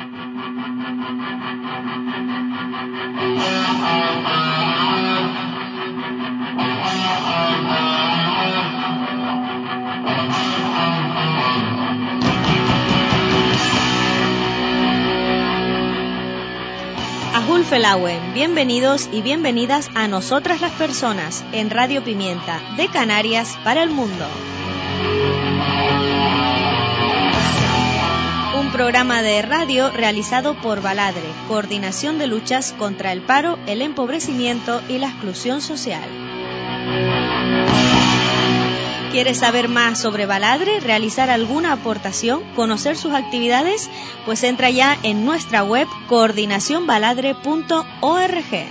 Felauen, bienvenidos y bienvenidas a Nosotras las Personas en Radio Pimienta de Canarias para el mundo. Un programa de radio realizado por Baladre, Coordinación de Luchas contra el Paro, el Empobrecimiento y la Exclusión Social. ¿Quieres saber más sobre Baladre, realizar alguna aportación, conocer sus actividades? Pues entra ya en nuestra web coordinacionbaladre.org.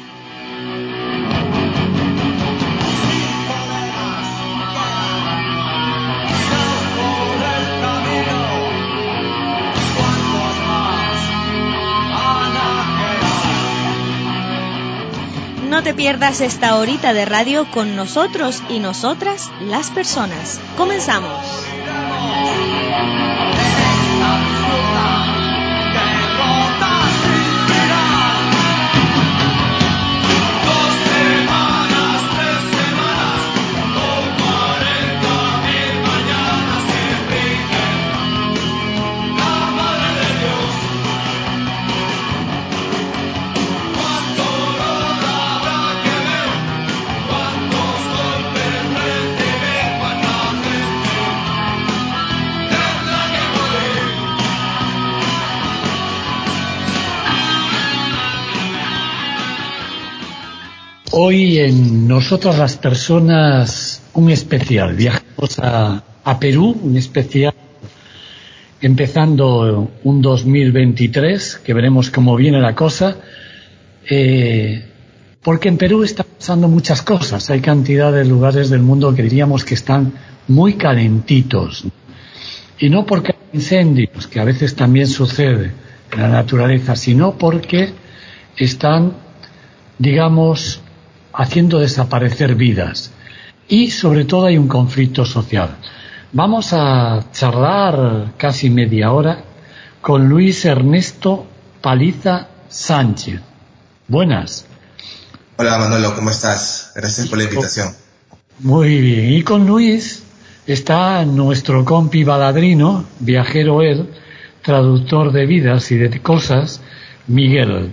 No te pierdas esta horita de radio con nosotros y nosotras, las personas. Comenzamos. Hoy en Nosotras las Personas, un especial. Viajamos a Perú, un especial empezando un 2023, que veremos cómo viene la cosa, porque en Perú están pasando muchas cosas. Hay cantidad de lugares del mundo que diríamos que están muy calentitos. Y no porque hay incendios, que a veces también sucede en la naturaleza, sino porque están, digamos, haciendo desaparecer vidas, y sobre todo hay un conflicto social. Vamos a charlar casi media hora con Luis Ernesto Paliza Sánchez. Buenas. Hola Manolo, ¿cómo estás? Gracias por la invitación. Muy bien, y con Luis está nuestro compi baladrino, viajero él, traductor de vidas y de cosas, Miguel,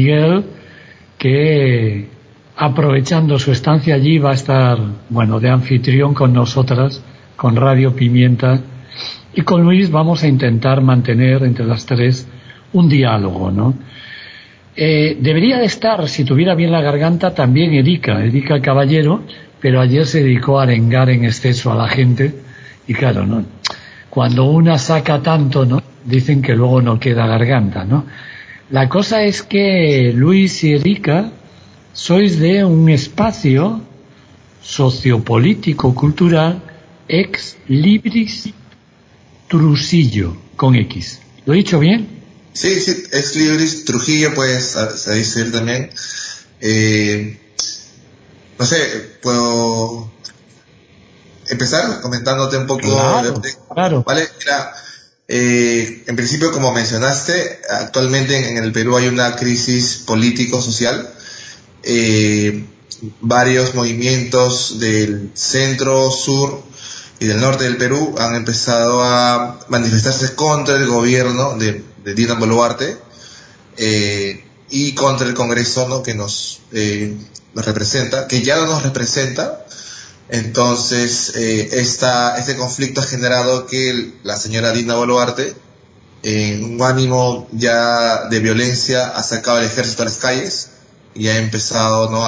que aprovechando su estancia allí va a estar, bueno, de anfitrión con nosotras, con Radio Pimienta, y con Luis vamos a intentar mantener entre las tres un diálogo, ¿no? Debería de estar, si tuviera bien la garganta, también Erika Caballero, pero ayer se dedicó a arengar en exceso a la gente, y claro, ¿no? Cuando una saca tanto, ¿no? Dicen que luego no queda garganta, ¿no? La cosa es que Luis y Erika sois de un espacio sociopolítico cultural ex libris Trujillo, con X. ¿Lo he dicho bien? Sí, ex libris Trujillo, puedes decir también. No sé, puedo empezar comentándote un poco. Claro. Vale, mira, en principio, como mencionaste, actualmente en el Perú hay una crisis político-social. Varios movimientos del centro, sur y del norte del Perú han empezado a manifestarse contra el gobierno de Dina Boluarte, y contra el Congreso, ¿no? Que nos representa, que ya no nos representa. Entonces, este conflicto ha generado que la señora Dina Boluarte, un ánimo ya de violencia, ha sacado el ejército a las calles y ha empezado, ¿no?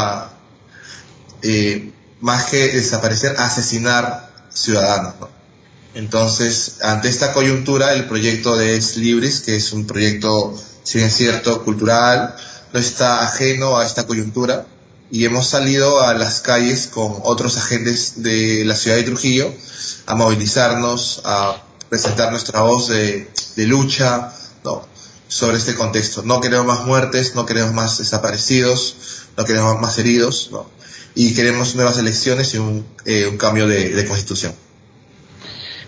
Más que desaparecer, a asesinar ciudadanos, ¿no? Entonces, ante esta coyuntura, el proyecto de Ex Libris, que es un proyecto, si bien es cierto, cultural, no está ajeno a esta coyuntura, y hemos salido a las calles con otros agentes de la ciudad de Trujillo a movilizarnos, a presentar nuestra voz de lucha, ¿no? Sobre este contexto. No queremos más muertes, no queremos más desaparecidos, no queremos más heridos, ¿no? Y queremos nuevas elecciones y un cambio de constitución.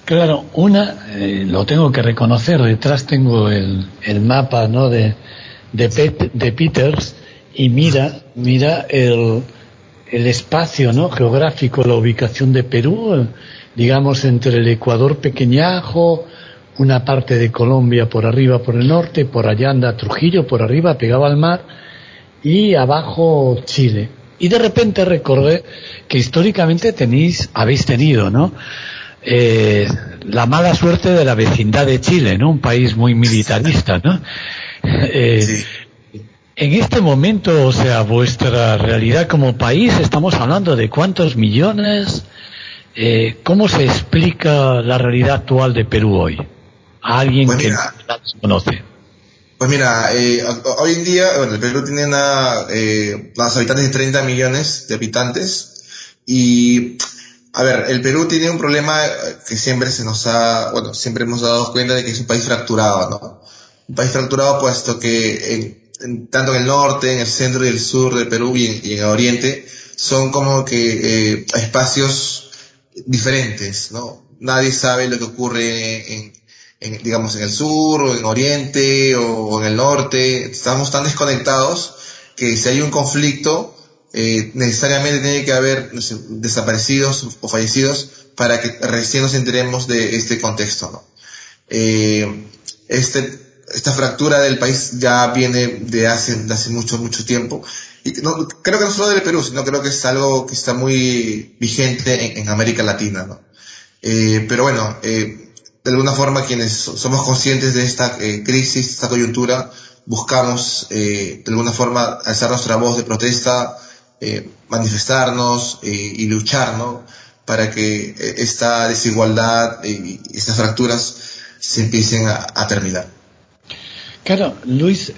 Claro, lo tengo que reconocer, detrás tengo el mapa, ¿no? de Peters, y mira el espacio, ¿no? Geográfico, la ubicación de Perú, digamos entre el Ecuador pequeñajo, una parte de Colombia por arriba, por el norte, por allá anda Trujillo, por arriba pegado al mar, y abajo Chile. Y de repente recordé que históricamente habéis tenido, ¿no? La mala suerte de la vecindad de Chile, ¿no? Un país muy militarista, ¿no? Sí. En este momento, o sea, vuestra realidad como país, estamos hablando de cuántos millones. ¿Cómo se explica la realidad actual de Perú hoy? A alguien Pues que mira, no la desconoce. Pues mira, hoy en día, bueno, el Perú tiene los habitantes de 30 millones de habitantes y, a ver, el Perú tiene un problema que siempre siempre hemos dado cuenta de que es un país fracturado, ¿no? Un país fracturado puesto que tanto en el norte, en el centro y el sur del Perú y en el oriente son como que espacios diferentes, ¿no? Nadie sabe lo que ocurre digamos, en el sur, o en Oriente, o en el norte. Estamos tan desconectados que si hay un conflicto, necesariamente tiene que haber, no sé, desaparecidos o fallecidos para que recién nos enteremos de este contexto, ¿no? Esta fractura del país ya viene de hace mucho, mucho tiempo. Y no, creo que no solo del Perú, sino creo que es algo que está muy vigente en América Latina, ¿no? Pero bueno, de alguna forma quienes somos conscientes de esta crisis, esta coyuntura, buscamos de alguna forma alzar nuestra voz de protesta, manifestarnos y luchar, ¿no? Para que esta desigualdad y estas fracturas se empiecen a terminar. Claro, Luis,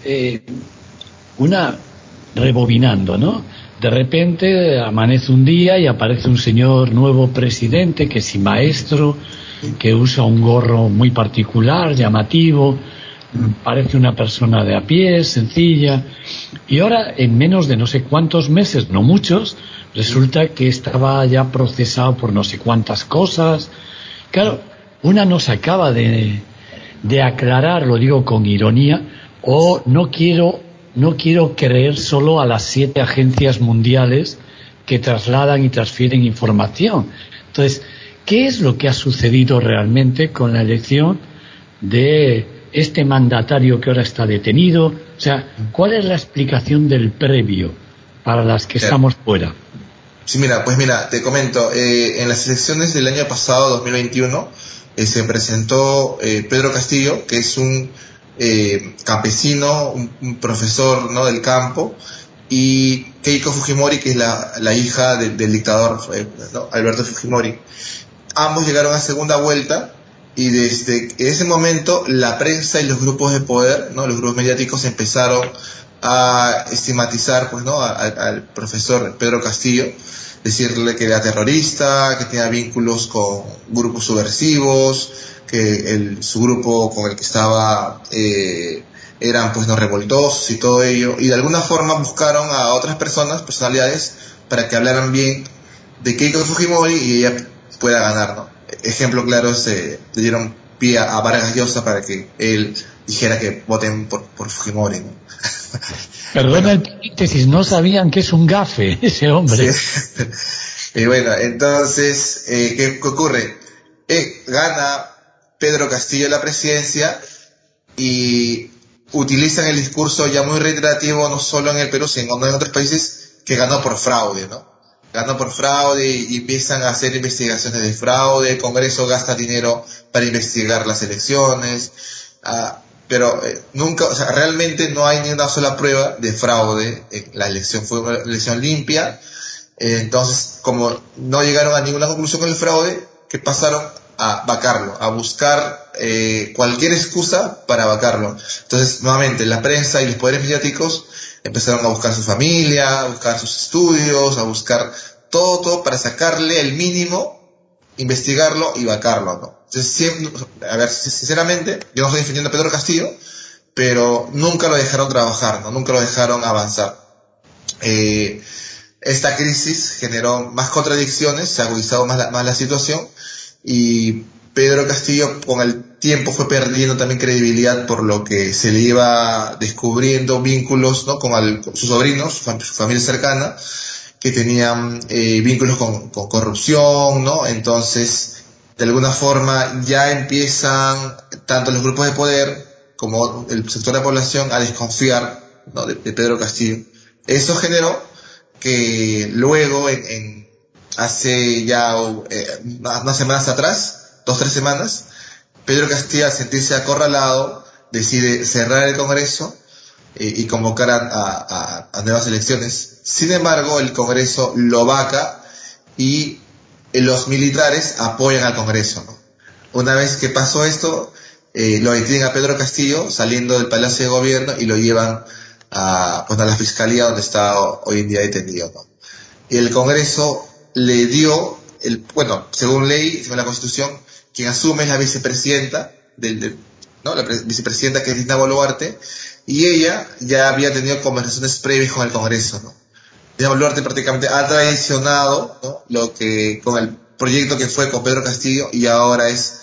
rebobinando, ¿no? De repente amanece un día y aparece un señor nuevo presidente que es maestro, que usa un gorro muy particular, llamativo, parece una persona de a pie, sencilla, y ahora en menos de no sé cuántos meses, no muchos, resulta que estaba ya procesado por no sé cuántas cosas. Claro, una nos acaba de aclarar, lo digo con ironía, o no quiero creer solo a las 7 agencias mundiales que trasladan y transfieren información. Entonces, ¿qué es lo que ha sucedido realmente con la elección de este mandatario que ahora está detenido? O sea, ¿cuál es la explicación del previo para las que estamos fuera? Sí, mira, te comento, en las elecciones del año pasado, 2021, se presentó Pedro Castillo, que es un campesino, un profesor, ¿no?, del campo, y Keiko Fujimori, que es la hija del dictador, ¿no?, Alberto Fujimori. Ambos llegaron a segunda vuelta y desde ese momento la prensa y los grupos de poder, ¿no?, los grupos mediáticos empezaron a estigmatizar, pues, ¿no?, al profesor Pedro Castillo, decirle que era terrorista, que tenía vínculos con grupos subversivos, que su grupo con el que estaba eran, pues, no, revoltosos y todo ello, y de alguna forma buscaron a otras personalidades para que hablaran bien de Keiko Fujimori y ella pueda ganar, ¿no? Ejemplo claro, le dieron pie a Vargas Llosa para que él dijera que voten por Fujimori, ¿no? Perdona, bueno, el paréntesis, no sabían que es un gafe ese hombre. Sí. Y bueno, entonces, ¿qué ocurre? Gana Pedro Castillo la presidencia y utilizan el discurso ya muy reiterativo, no solo en el Perú, sino en otros países, que ganó por fraude, ¿no? Ganó por fraude y empiezan a hacer investigaciones de fraude, el Congreso gasta dinero para investigar las elecciones, pero nunca, o sea, realmente no hay ni una sola prueba de fraude. La elección fue una elección limpia. Entonces, como no llegaron a ninguna conclusión con el fraude, ¿qué pasaron? A vacarlo, a buscar cualquier excusa para vacarlo. Entonces, nuevamente, la prensa y los poderes mediáticos empezaron a buscar su familia, a buscar sus estudios, a buscar todo para sacarle el mínimo, investigarlo y vacarlo, ¿no? Entonces, siempre, a ver, sinceramente, yo no estoy defendiendo a Pedro Castillo, pero nunca lo dejaron trabajar, ¿no? Nunca lo dejaron avanzar. Esta crisis generó más contradicciones, se ha agudizado más la situación, y Pedro Castillo con el tiempo fue perdiendo también credibilidad por lo que se le iba descubriendo vínculos, ¿no? con sus sobrinos, su familia cercana, que tenían vínculos con corrupción, ¿no? Entonces, de alguna forma ya empiezan tanto los grupos de poder como el sector de la población a desconfiar, ¿no? de Pedro Castillo. Eso generó que luego, hace ya unas semanas atrás, 2-3 semanas, Pedro Castillo, al sentirse acorralado, decide cerrar el Congreso y convocar a nuevas elecciones. Sin embargo, el Congreso lo vaca y los militares apoyan al Congreso, ¿no? Una vez que pasó esto, lo detienen a Pedro Castillo saliendo del Palacio de Gobierno y lo llevan a la Fiscalía, donde está hoy en día detenido, ¿no? Y el Congreso le dio, según ley, según la Constitución, quien asume es la vicepresidenta, ¿no? La vicepresidenta, que es Dina Boluarte, y ella ya había tenido conversaciones previas con el Congreso, ¿no? Dina Boluarte prácticamente ha traicionado, ¿no? Lo que, con el proyecto que fue con Pedro Castillo, y ahora es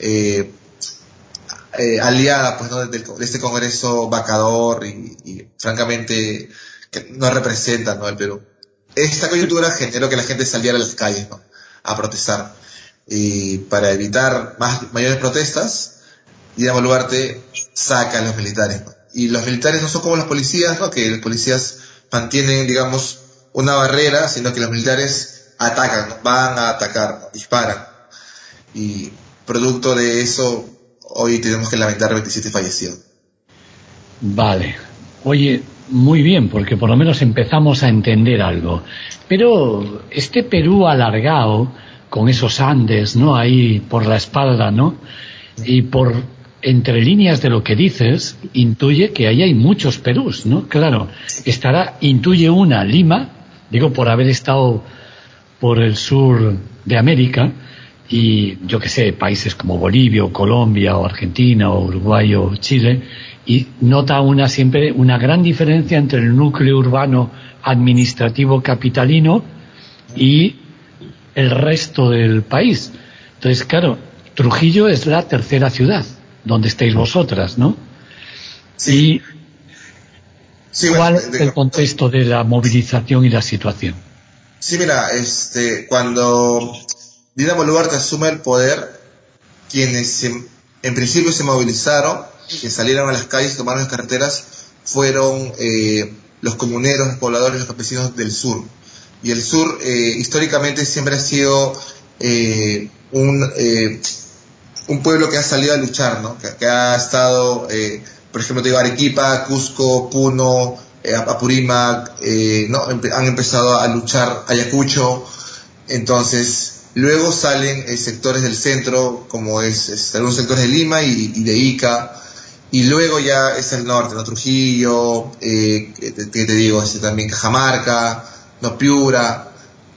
aliada, pues, ¿no? de este Congreso vacador y francamente que no representa, ¿no? el Perú. Esta coyuntura generó que la gente saliera a las calles, ¿no? A protestar. Y para evitar mayores protestas, Dina Boluarte saca a los militares, ¿no? Y los militares no son como los policías, ¿no? Que los policías mantienen, digamos, una barrera, sino que los militares atacan, ¿no? Van a atacar, ¿no? Disparan. Y producto de eso, hoy tenemos que lamentar 27 fallecidos. Vale. Oye, muy bien, porque por lo menos empezamos a entender algo. Pero este Perú alargado, con esos Andes, ¿no? Ahí por la espalda, ¿no? Y por entre líneas de lo que dices, intuye que ahí hay muchos Perús, ¿no? Claro, intuye una Lima, digo por haber estado por el sur de América, y yo que sé, países como Bolivia o Colombia o Argentina o Uruguay o Chile, y nota siempre una gran diferencia entre el núcleo urbano administrativo capitalino y el resto del país. Entonces, claro, Trujillo es la tercera ciudad donde estáis vosotras, ¿no? Sí. ¿Y cuál es el contexto de la movilización y la situación? Sí, mira, cuando Dina Boluarte asume el poder, quienes en principio se movilizaron, que salieron a las calles y tomaron las carreteras, fueron los comuneros, los pobladores, los campesinos del sur. Y el sur históricamente siempre ha sido un pueblo que ha salido a luchar, ¿no? Que ha estado, por ejemplo, te digo, Arequipa, Cusco, Puno, Apurímac, ¿no? Han empezado a luchar, Ayacucho. Entonces, luego salen sectores del centro, como algunos sectores de Lima y de Ica, y luego ya es el norte, ¿no? Trujillo, que te digo, también Cajamarca, no, Piura,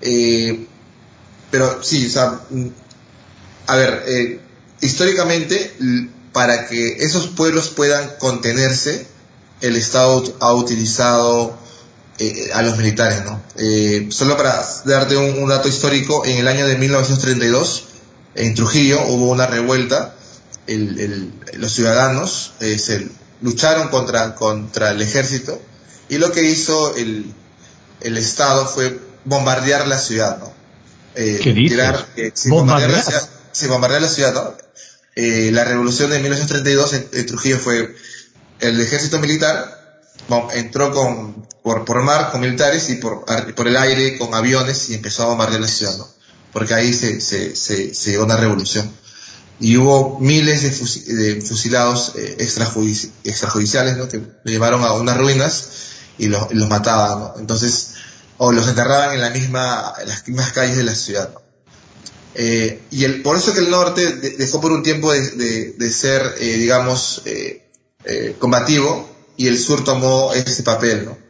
pero sí, o sea, a ver, históricamente, para que esos pueblos puedan contenerse, el Estado ha utilizado a los militares, ¿no? Solo para darte un dato histórico, en el año de 1932, en Trujillo hubo una revuelta, los ciudadanos se lucharon contra el ejército, y lo que hizo el Estado fue bombardear la ciudad, ¿no? ¿Qué dices? Bombardear la ciudad, ¿no? La revolución de 1932 en Trujillo fue el ejército militar, entró por mar con militares y por el aire con aviones, y empezó a bombardear la ciudad, ¿no? Porque ahí se llegó una revolución. Y hubo miles de fusilados extrajudiciales, ¿no? Que lo llevaron a unas ruinas y los mataban, ¿no? Entonces, o los enterraban en las mismas calles de la ciudad, ¿no? Por eso que el norte dejó por un tiempo de ser, digamos, combativo, y el sur tomó ese papel, ¿no?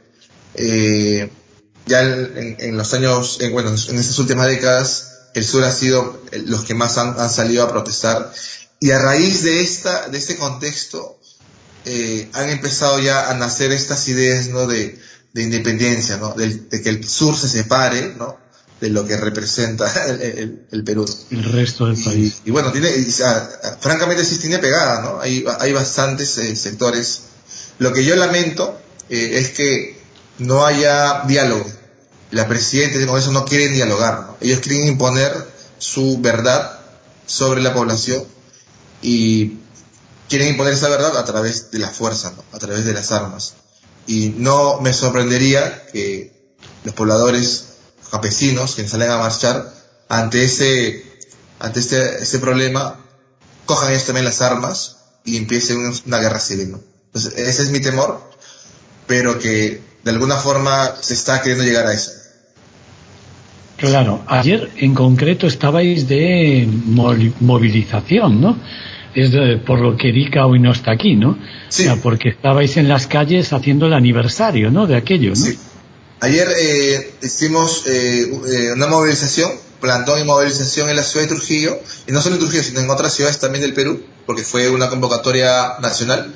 Ya en los años, en estas últimas décadas, el sur ha sido los que más han salido a protestar, y a raíz de este contexto han empezado ya a nacer estas ideas, ¿no? de independencia, ¿no? De que el sur se separe, ¿no? de lo que representa el Perú. El resto del país. Y bueno, francamente sí tiene pegada, ¿no? Hay bastantes sectores. Lo que yo lamento es que no haya diálogo. La presidenta y el Congreso no quieren dialogar, ¿no? Ellos quieren imponer su verdad sobre la población y quieren imponer esa verdad a través de la fuerza, ¿no? A través de las armas. Y no me sorprendería que los pobladores campesinos que salen a marchar ante este problema cojan ellos también las armas y empiece una guerra civil, ¿no? Entonces, ese es mi temor, pero que de alguna forma se está queriendo llegar a eso. Claro, ayer en concreto estabais de movilización, ¿no? Por lo que Erika hoy no está aquí, ¿no? Sí. O sea, porque estabais en las calles haciendo el aniversario, ¿no? De aquello, ¿no? Sí. Ayer hicimos una movilización, plantón y movilización en la ciudad de Trujillo, y no solo en Trujillo, sino en otras ciudades también del Perú, porque fue una convocatoria nacional,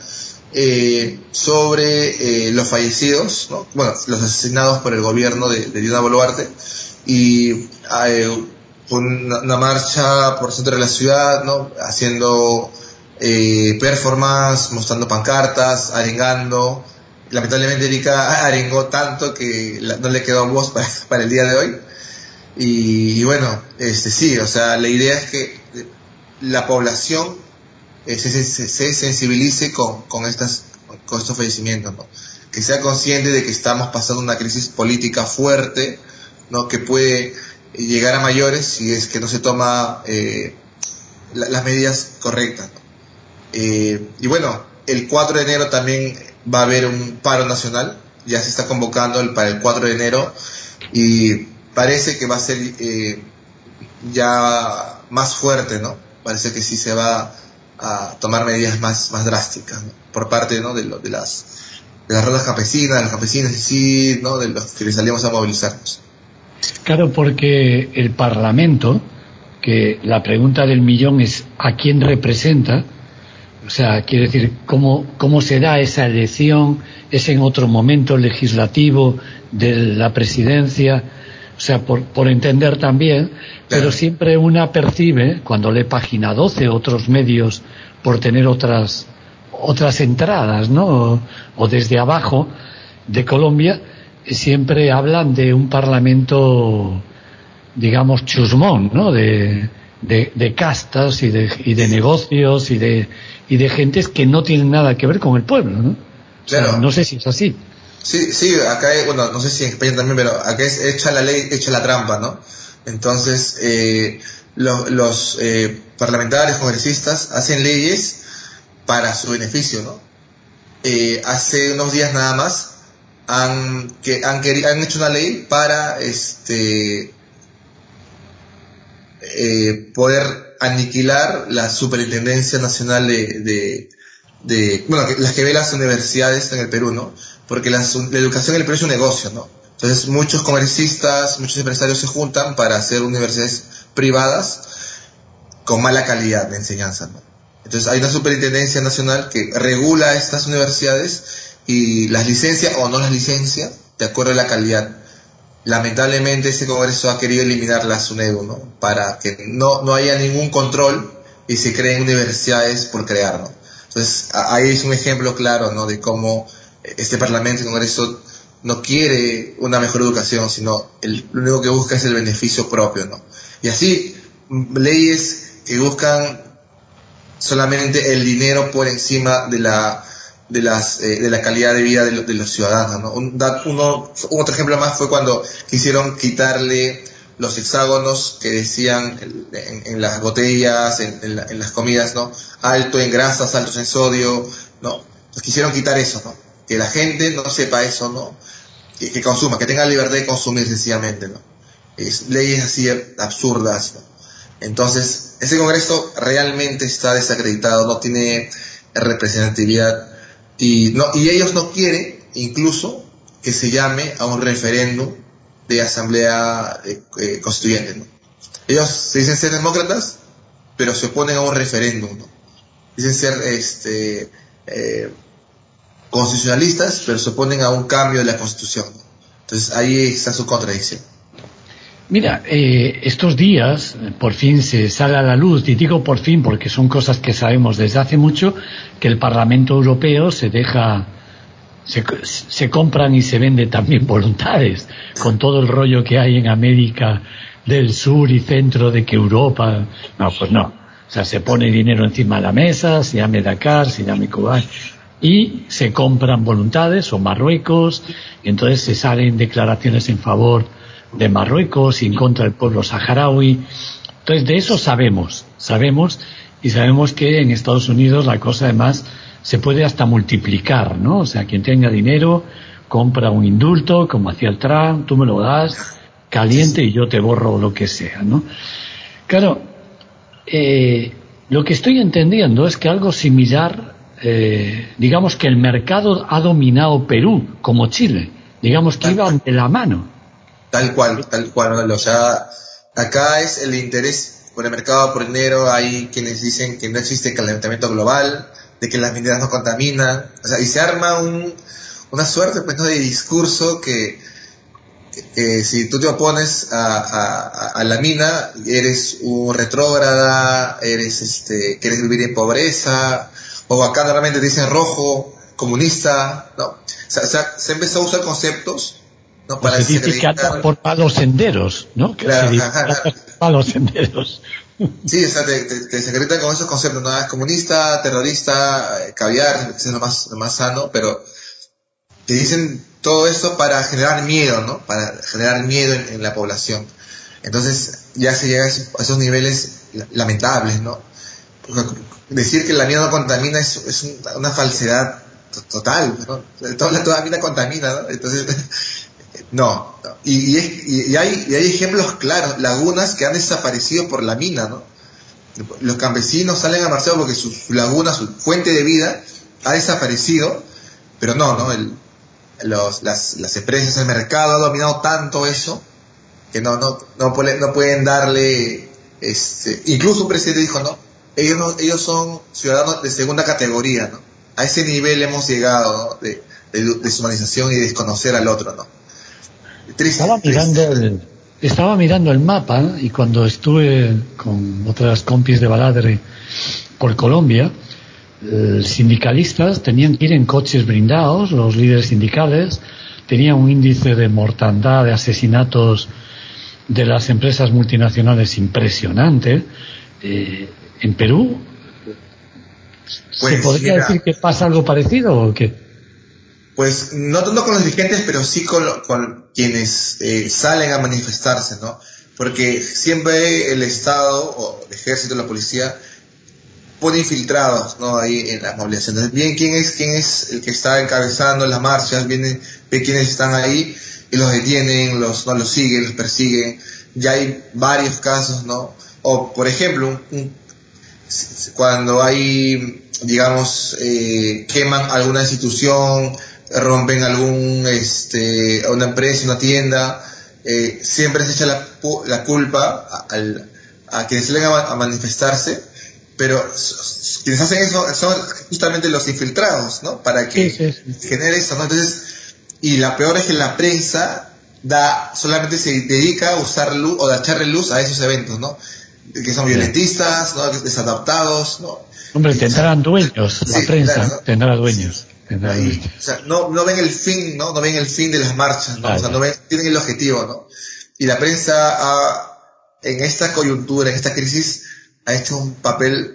sobre los fallecidos, ¿no? Bueno, los asesinados por el gobierno de Dina Boluarte, y fue una marcha por el centro de la ciudad, ¿no? Haciendo performance, mostrando pancartas, arengando. Lamentablemente Erika arengó tanto que no le quedó voz para el día de hoy. Y bueno, sí, o sea, la idea es que la población se sensibilice con estos fallecimientos, ¿no? Que sea consciente de que estamos pasando una crisis política fuerte, ¿no? Que puede llegar a mayores si es que no se toma las medidas correctas, ¿no? Y bueno, el 4 de enero también va a haber un paro nacional, ya se está convocando para el 4 de enero y parece que va a ser ya más fuerte, ¿no? Parece que sí se va a tomar medidas más drásticas, ¿no? Por parte, ¿no? de las rondas campesinas, de los campesinos y sí, ¿no? De los que salimos a movilizarnos. Claro, porque el Parlamento, que la pregunta del millón es ¿a quién representa? O sea, quiere decir, ¿cómo se da esa elección? ¿Es en otro momento legislativo de la presidencia? O sea, por entender también, claro. Pero siempre una percibe, cuando lee Página 12, otros medios, por tener otras entradas, ¿no? O desde abajo de Colombia, siempre hablan de un parlamento, digamos, chusmón, ¿no? De castas y de negocios y de gentes que no tienen nada que ver con el pueblo, ¿no? Claro. O sea, no sé si es así. Sí, acá bueno, no sé si en España también, pero acá es hecha la ley, hecha la trampa, ¿no? Entonces, los parlamentarios, congresistas, hacen leyes para su beneficio, ¿no? Hace unos días nada más han hecho una ley para poder aniquilar la Superintendencia Nacional bueno, las que ve las universidades en el Perú, ¿no? Porque la educación en el Perú es un negocio, ¿no? Entonces muchos congresistas, muchos empresarios se juntan para hacer universidades privadas con mala calidad de enseñanza, ¿no? Entonces hay una Superintendencia Nacional que regula estas universidades y las licencia o no las licencia de acuerdo a la calidad. Lamentablemente ese Congreso ha querido eliminar la SUNEDU, ¿no? Para que no haya ningún control y se creen universidades por crear, ¿no? Entonces ahí es un ejemplo claro, ¿no? De cómo este Parlamento y Congreso no quiere una mejor educación, sino lo único que busca es el beneficio propio, ¿no? Y así, leyes que buscan solamente el dinero por encima de la calidad de vida de los ciudadanos, ¿no? Otro ejemplo más fue cuando quisieron quitarle los hexágonos que decían en las botellas, en las comidas, ¿no? Alto en grasas, alto en sodio, ¿no? Pues quisieron quitar eso, ¿no? Que la gente no sepa eso, ¿no? Que consuma, que tenga la libertad de consumir sencillamente, ¿no? Leyes así absurdas, ¿no? Entonces, ese Congreso realmente está desacreditado, no tiene representatividad y ellos no quieren incluso que se llame a un referéndum de asamblea constituyente, ¿no? Ellos se dicen ser demócratas, pero se oponen a un referéndum, ¿no? Dicen ser constitucionalistas, pero se oponen a un cambio de la Constitución, ¿no? Entonces ahí está su contradicción. Mira, estos días por fin se sale a la luz, y digo por fin porque son cosas que sabemos desde hace mucho, que el Parlamento Europeo se compran y se vende también voluntades, con todo el rollo que hay en América del Sur y Centro de que Europa... No, pues no. O sea, se pone dinero encima de la mesa, se llame Dakar, se llame Kuwait, y se compran voluntades o Marruecos, y entonces se salen declaraciones en favor de Marruecos y en contra del pueblo saharaui. Entonces de eso sabemos, y sabemos que en Estados Unidos la cosa además se puede hasta multiplicar, ¿no? O sea, quien tenga dinero compra un indulto, como hacía el Trump, tú me lo das caliente y yo te borro lo que sea, ¿no? Claro, lo que estoy entendiendo es que algo similar, digamos que el mercado ha dominado Perú, como Chile, digamos que iban de la mano. Tal cual, Manolo. O sea, acá es el interés por el mercado, por el dinero. Hay quienes dicen que no existe calentamiento global, de que las mineras no contaminan. O sea, y se arma una suerte, pues, ¿no?, de discurso que si tú te opones a la mina, eres un retrógrada, quieres vivir en pobreza, o acá normalmente te dicen rojo, comunista, ¿no? O sea, se empezó a usar conceptos, ¿no?, para se dice que andan por malos senderos, ¿no? Que claro, se dice que malos senderos. Sí, o sea, te secretan con esos conceptos, ¿no? Es comunista, terrorista, caviar, es lo más sano, pero te dicen todo esto para generar miedo, ¿no? Para generar miedo en la población. Entonces ya se llega a esos niveles lamentables, ¿no? Porque decir que la mina no contamina es una falsedad total, ¿no? Toda mina contamina, ¿no? Entonces, no. Y hay ejemplos claros, lagunas que han desaparecido por la mina, ¿no? Los campesinos salen a marchar porque su laguna, su fuente de vida, ha desaparecido, pero no, las empresas, el mercado ha dominado tanto eso que no pueden darle, incluso un presidente dijo, ellos son ciudadanos de segunda categoría, ¿no? A ese nivel hemos llegado, ¿no?, de deshumanización y de desconocer al otro, ¿no? Triste. Estaba mirando el mapa, ¿no? Y cuando estuve con otras compis de Baladre por Colombia, sindicalistas tenían que ir en coches blindados, los líderes sindicales tenían un índice de mortandad, de asesinatos de las empresas multinacionales impresionante. En Perú, pues, ¿se podría decir que pasa algo parecido o qué? Pues no tanto con los dirigentes, pero sí con quienes salen a manifestarse, ¿no? Porque siempre el Estado, o el ejército, la policía, pone infiltrados, ¿no?, ahí en las movilizaciones. Bien, quién es el que está encabezando las marchas, ve quiénes están ahí y los detienen, los siguen, los persiguen. Ya hay varios casos, ¿no? O, por ejemplo, cuando hay, digamos, queman alguna institución, rompen una empresa, una tienda, siempre se echa la culpa a quienes salen a manifestarse, pero quienes hacen eso son justamente los infiltrados, ¿no? Para que genere eso, ¿no? Entonces, y la peor es que la prensa solamente se dedica a usar luz o a echarle luz a esos eventos, ¿no? Que son violentistas, ¿no?, desadaptados, ¿no? Hombre, tendrán dueños, la prensa, claro, ¿no? Tendrá dueños. O sea, no ven el fin, ¿no? No ven el fin de las marchas, ¿no? Claro. O sea, tienen el objetivo, ¿no? Y la prensa en esta coyuntura, en esta crisis, ha hecho un papel,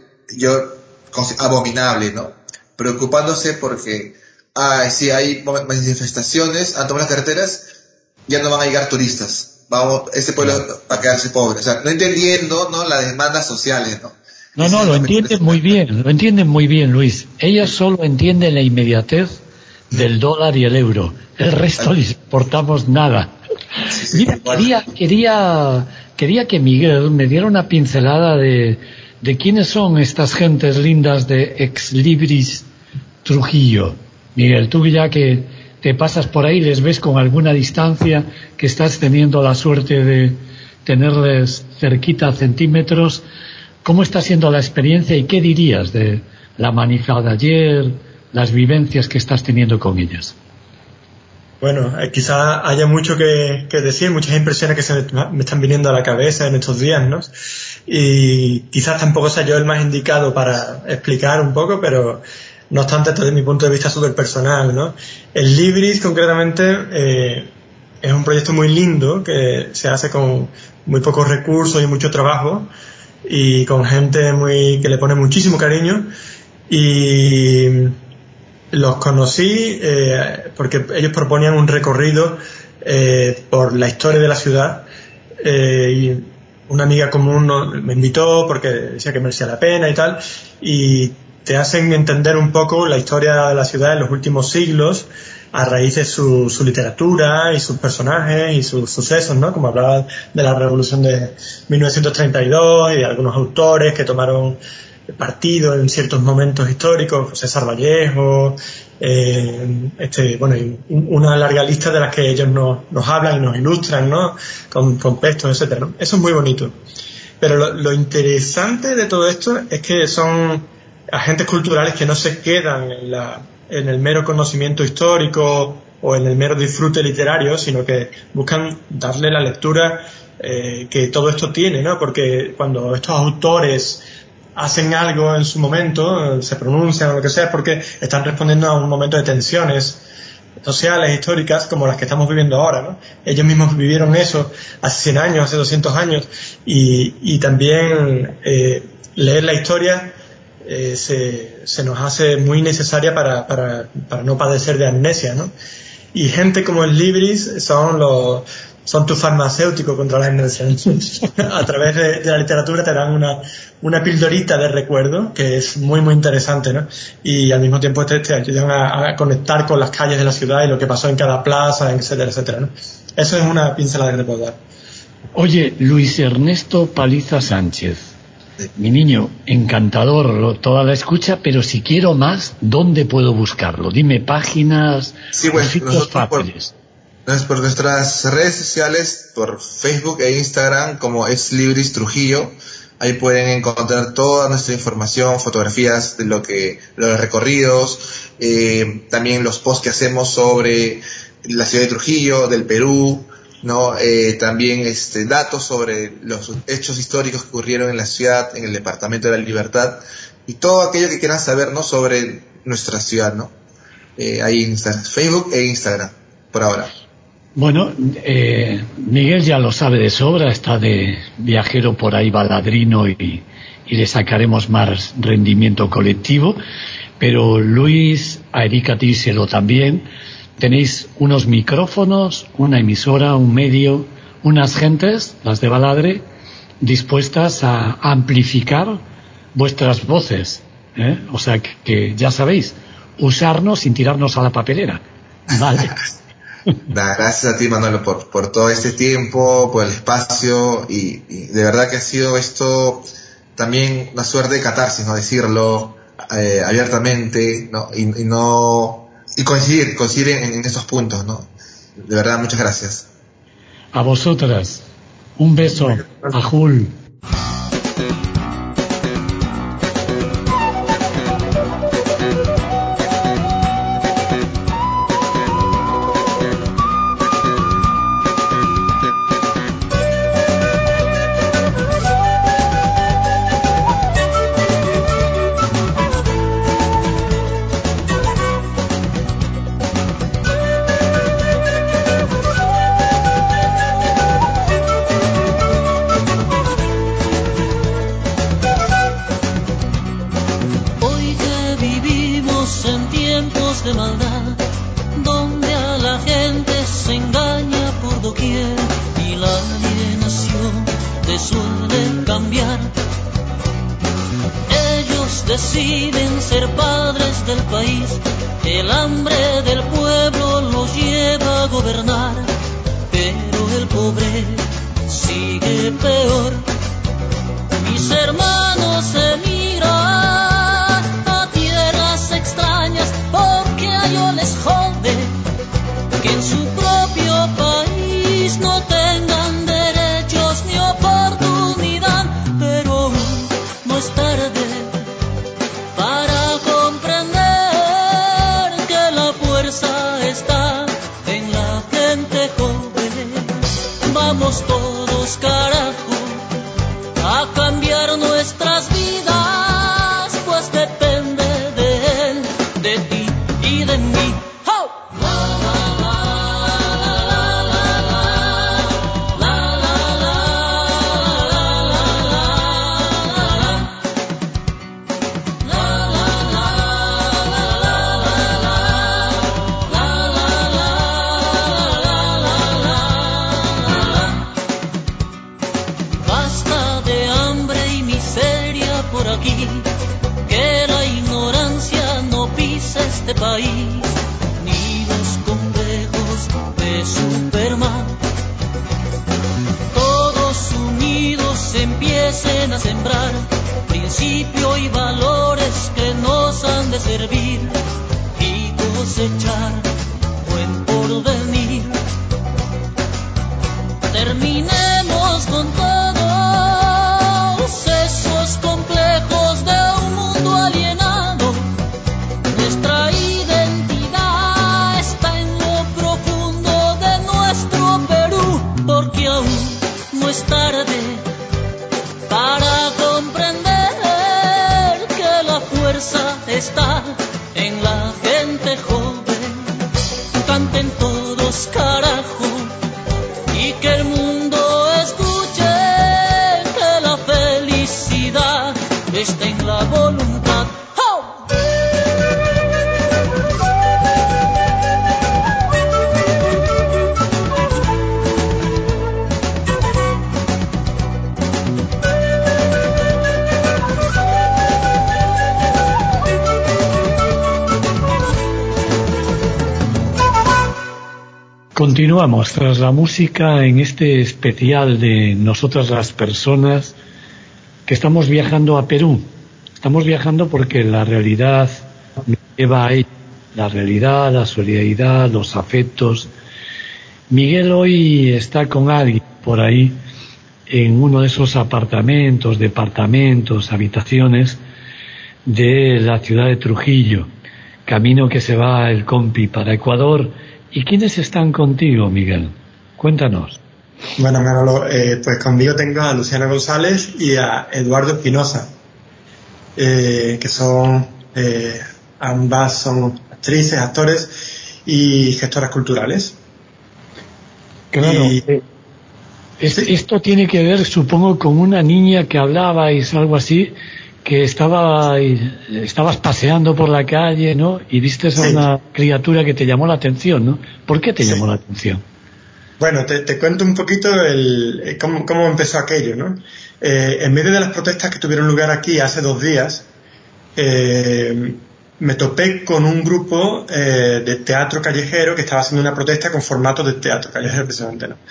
abominable, ¿no? Preocupándose porque, si hay manifestaciones, han tomado las carreteras, ya no van a llegar turistas. Este pueblo va a quedarse pobre. O sea, no entendiendo, ¿no?, las demandas sociales, ¿no? No, lo entienden muy bien, Luis. Ellos solo entienden la inmediatez del dólar y el euro. El resto les importamos nada. Mira, quería que Miguel me diera una pincelada de quiénes son estas gentes lindas de Ex Libris Trujillo. Miguel, tú ya que te pasas por ahí, les ves con alguna distancia, que estás teniendo la suerte de tenerles cerquita a centímetros. ¿Cómo está siendo la experiencia y qué dirías de la manifestación de ayer, las vivencias que estás teniendo con ellas? Bueno, quizás haya mucho que decir, muchas impresiones que me están viniendo a la cabeza en estos días, ¿no? Y quizás tampoco sea yo el más indicado para explicar un poco, pero no obstante, desde mi punto de vista súper personal, ¿no? El Libris, concretamente, es un proyecto muy lindo que se hace con muy pocos recursos y mucho trabajo y con gente que le pone muchísimo cariño, y los conocí porque ellos proponían un recorrido por la historia de la ciudad, y una amiga común me invitó porque decía que merecía la pena y tal, y te hacen entender un poco la historia de la ciudad en los últimos siglos a raíz de su literatura y sus personajes y sus sucesos, ¿no? Como hablaba de la Revolución de 1932 y de algunos autores que tomaron partido en ciertos momentos históricos, César Vallejo, bueno, y una larga lista de las que ellos nos hablan y nos ilustran, ¿no? Con textos, etcétera, ¿no? Eso es muy bonito. Pero lo interesante de todo esto es que son agentes culturales que no se quedan en el mero conocimiento histórico o en el mero disfrute literario, sino que buscan darle la lectura que todo esto tiene, ¿no? Porque cuando estos autores hacen algo en su momento, se pronuncian o lo que sea, es porque están respondiendo a un momento de tensiones sociales, históricas, como las que estamos viviendo ahora, ¿no? Ellos mismos vivieron eso hace 100 años, hace 200 años, y también leer la historia se nos hace muy necesaria para no padecer de amnesia, ¿no? Y gente como el Libris son tu farmacéutico contra la amnesia. A través de la literatura te dan una pildorita de recuerdo que es muy muy interesante, ¿no? Y al mismo tiempo te ayudan a conectar con las calles de la ciudad y lo que pasó en cada plaza, etcétera, etcétera, ¿no? Eso es una pincelada que te puedo dar. Oye, Luis Ernesto Paliza Sánchez, mi niño, encantador toda la escucha, pero si quiero más, ¿dónde puedo buscarlo? Dime páginas, sí, bueno, cositas fáciles. Por nuestras redes sociales, por Facebook e Instagram, como es Libris Trujillo, ahí pueden encontrar toda nuestra información, fotografías de los recorridos, también los posts que hacemos sobre la ciudad de Trujillo, del Perú, ¿no? También datos sobre los hechos históricos que ocurrieron en la ciudad, en el departamento de la Libertad, y todo aquello que quieran saber, ¿no? Sobre nuestra ciudad, ¿no? Ahí en Facebook e Instagram, por ahora. Bueno, Miguel ya lo sabe de sobra, está de viajero por ahí baladrino y le sacaremos más rendimiento colectivo, pero Luis, a Erika díselo también, tenéis unos micrófonos, una emisora, un medio, unas gentes, las de Baladre, dispuestas a amplificar vuestras voces, ¿eh? O sea que ya sabéis, usarnos sin tirarnos a la papelera, ¿vale? Gracias a ti, Manolo, por todo este tiempo, por el espacio, y de verdad que ha sido esto también una suerte de catarsis, ¿no? Decirlo abiertamente, ¿no? Y coincidir en esos puntos, ¿no? De verdad, muchas gracias. A vosotras, un beso, a Jul. Deciden ser padres del país, el hambre del pueblo los lleva a gobernar, pero el pobre sigue peor. Mis hermanos emigran a tierras extrañas porque a ellos les jode que en su propio país no tengan derechos ni oportunidad, pero aún no es tarde para comprender que la fuerza está en la Vamos todos, carajo, a cambiar nuestras vidas, pues depende de él, de ti y de mí. ¡Oh! Basta de hambre y miseria por aquí, que la ignorancia no pisa este país, ni los complejos de Superman. Todos unidos empiecen a sembrar principios y valores que nos han de servir y cosechar buen porvenir. Terminemos con todos esos complejos de un mundo alienado. Nuestra identidad está en lo profundo de nuestro Perú, porque aún no es tarde para comprender que la fuerza está en la gente joven. Canten todos, carajo, y que el mundo escuche que la felicidad está en la voluntad. ¡Oh! Continuamos tras la música en este especial de Nosotras las Personas, que estamos viajando a Perú. Estamos viajando porque la realidad nos lleva a ello. La realidad, la solidaridad, los afectos. Miguel hoy está con alguien por ahí en uno de esos apartamentos, departamentos, habitaciones de la ciudad de Trujillo, camino que se va el compi para Ecuador. ¿Y quiénes están contigo, Miguel? Cuéntanos. Bueno, Manolo, pues conmigo tengo a Luciana González y a Eduardo Espinosa, que son, ambas son actrices, actores y gestoras culturales. Claro. Esto tiene que ver, supongo, con una niña que hablabais, algo así, que estabas paseando por la calle, ¿no? Y viste a una criatura que te llamó la atención, ¿no? ¿Por qué te llamó la atención? Bueno, te cuento un poquito cómo empezó aquello, ¿no? En medio de las protestas que tuvieron lugar aquí hace 2 días, me topé con un grupo de teatro callejero que estaba haciendo una protesta con formato de teatro callejero, precisamente, ¿no?